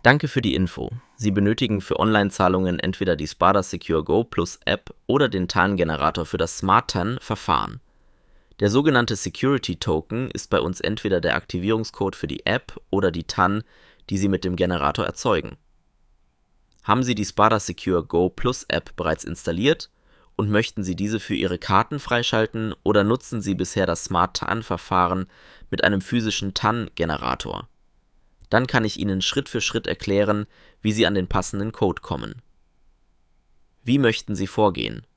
Danke für die Info. Sie benötigen für Online-Zahlungen entweder die Spada Secure Go Plus App oder den TAN-Generator für das Smart TAN-Verfahren. Der sogenannte Security Token ist bei uns entweder der Aktivierungscode für die App oder die TAN, die Sie mit dem Generator erzeugen. Haben Sie die Spada Secure Go Plus App bereits installiert und möchten Sie diese für Ihre Karten freischalten oder nutzen Sie bisher das Smart TAN-Verfahren mit einem physischen TAN-Generator? Dann kann ich Ihnen Schritt für Schritt erklären, wie Sie an den passenden Code kommen. Wie möchten Sie vorgehen?